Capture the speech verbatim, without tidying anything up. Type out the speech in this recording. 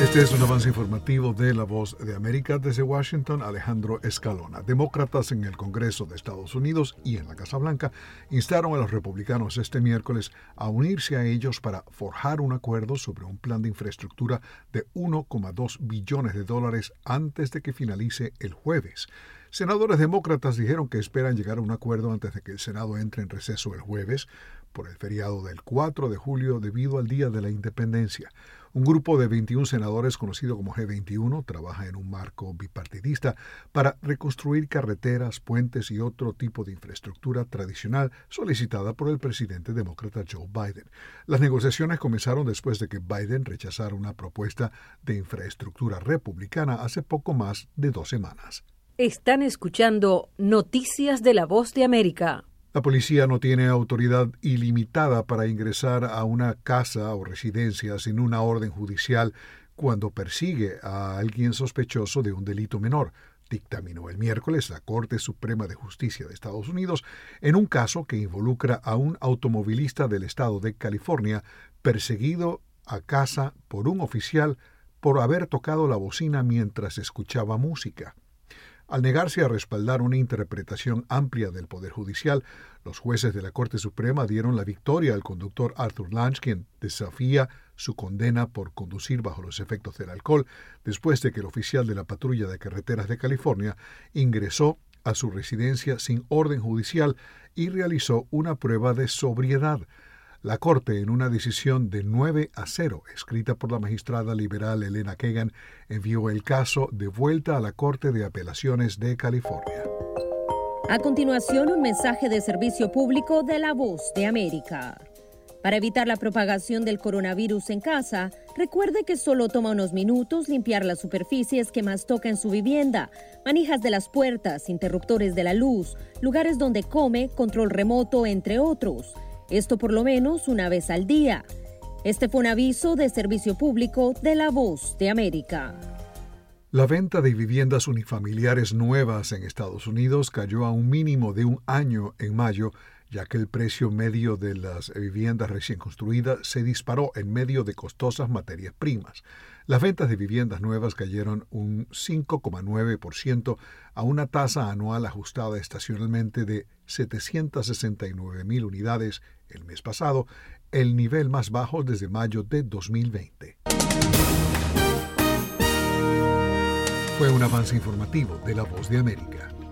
Este es un avance informativo de La Voz de América. Desde Washington, Alejandro Escalona. Demócratas en el Congreso de Estados Unidos y en la Casa Blanca instaron a los republicanos este miércoles a unirse a ellos para forjar un acuerdo sobre un plan de infraestructura de uno coma dos billones de dólares antes de que finalice el jueves. Senadores demócratas dijeron que esperan llegar a un acuerdo antes de que el Senado entre en receso el jueves por el feriado del cuatro de julio debido al Día de la Independencia. Un grupo de veintiún senadores, conocido como G veintiuno, trabaja en un marco bipartidista para reconstruir carreteras, puentes y otro tipo de infraestructura tradicional solicitada por el presidente demócrata Joe Biden. Las negociaciones comenzaron después de que Biden rechazara una propuesta de infraestructura republicana hace poco más de dos semanas. Están escuchando Noticias de La Voz de América. La policía no tiene autoridad ilimitada para ingresar a una casa o residencia sin una orden judicial cuando persigue a alguien sospechoso de un delito menor, dictaminó el miércoles la Corte Suprema de Justicia de Estados Unidos en un caso que involucra a un automovilista del estado de California perseguido a casa por un oficial por haber tocado la bocina mientras escuchaba música. Al negarse a respaldar una interpretación amplia del Poder Judicial, los jueces de la Corte Suprema dieron la victoria al conductor Arthur Lange, quien desafía su condena por conducir bajo los efectos del alcohol, después de que el oficial de la Patrulla de Carreteras de California ingresó a su residencia sin orden judicial y realizó una prueba de sobriedad. La Corte, en una decisión de nueve a cero, escrita por la magistrada liberal Elena Kagan, envió el caso de vuelta a la Corte de Apelaciones de California. A continuación, un mensaje de servicio público de La Voz de América. Para evitar la propagación del coronavirus en casa, recuerde que solo toma unos minutos limpiar las superficies que más toca en su vivienda, manijas de las puertas, interruptores de la luz, lugares donde come, control remoto, entre otros. Esto por lo menos una vez al día. Este fue un aviso de servicio público de La Voz de América. La venta de viviendas unifamiliares nuevas en Estados Unidos cayó a un mínimo de un año en mayo, ya que el precio medio de las viviendas recién construidas se disparó en medio de costosas materias primas. Las ventas de viviendas nuevas cayeron un cinco coma nueve por ciento a una tasa anual ajustada estacionalmente de setecientas sesenta y nueve mil unidades el mes pasado, el nivel más bajo desde mayo de dos mil veinte. Fue un avance informativo de La Voz de América.